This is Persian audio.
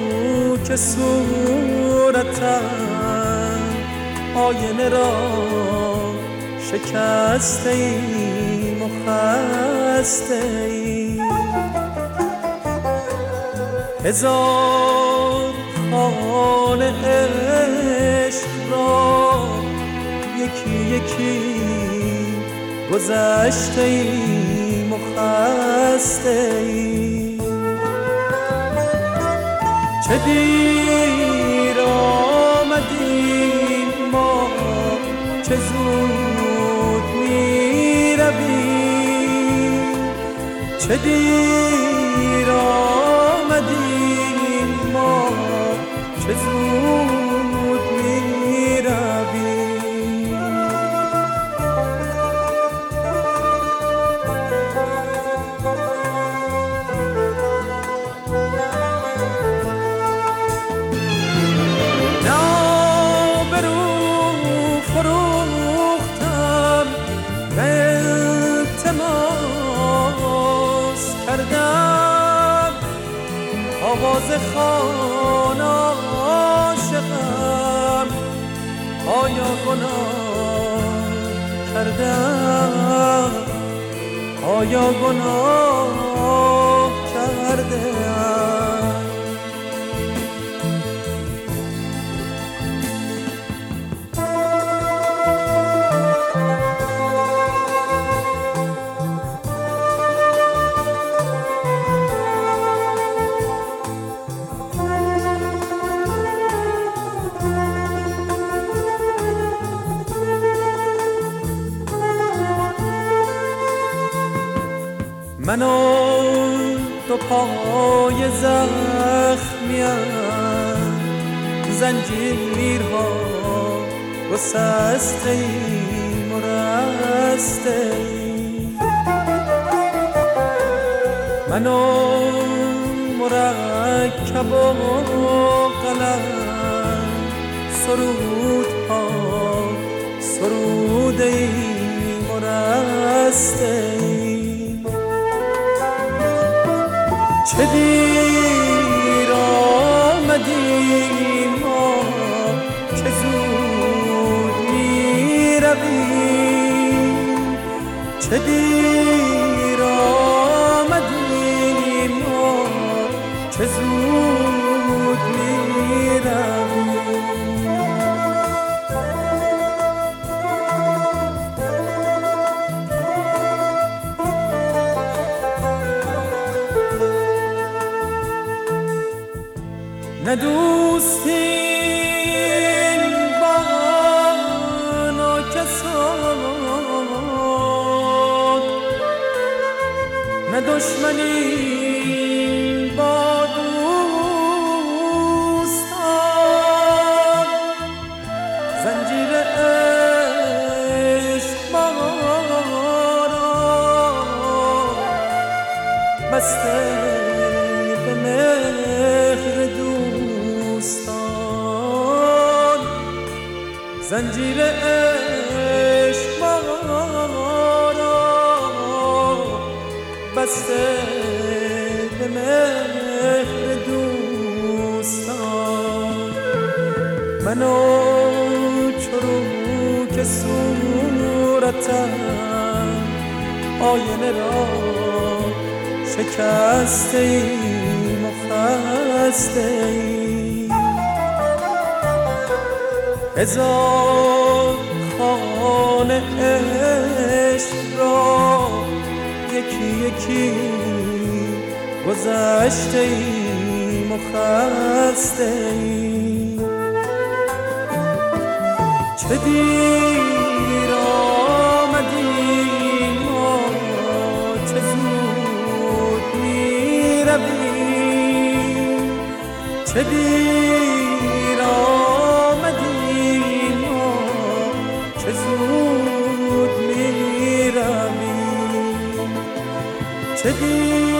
که صورتم آینه را شکسته ایم و خسته ایم. هزار خانه عشق را یکی یکی گذشته ایم و خسته ایم. چه دیر آمدیم ما، چه زود می رویم. چه دیر آمدیم ما، چه زود می رویم. آواز خوان عاشقم، آیا گناه کردم؟ آیا گناه کردم؟ من و دو پای زخمیم، زنجیرها گسسته ایم و رسته ایم. من و مرکب و قلم سرودها سروده ایم و رسته ایم. چه دیر آمدیم ما، چه زود می رویم. چه دیر آمدیم ما، چه زود می رویم. نه دوستیم با ناکسان، نه دشمنی با دوستان. زنجیر عشق ما را بسته به مهر دوستان. زنجیر عشق ما را بسته به مهر دوستان. منو چرو که صورتم آینه را شکسته ایم و خسته ایم. هزار خانه عشق را یکی یکی گذشته ایم و خسته ایم. چه دیر آمدیم ما، چه زود می رویم. چه دیر آمدیم ما، چه زود می رویم. چه دیر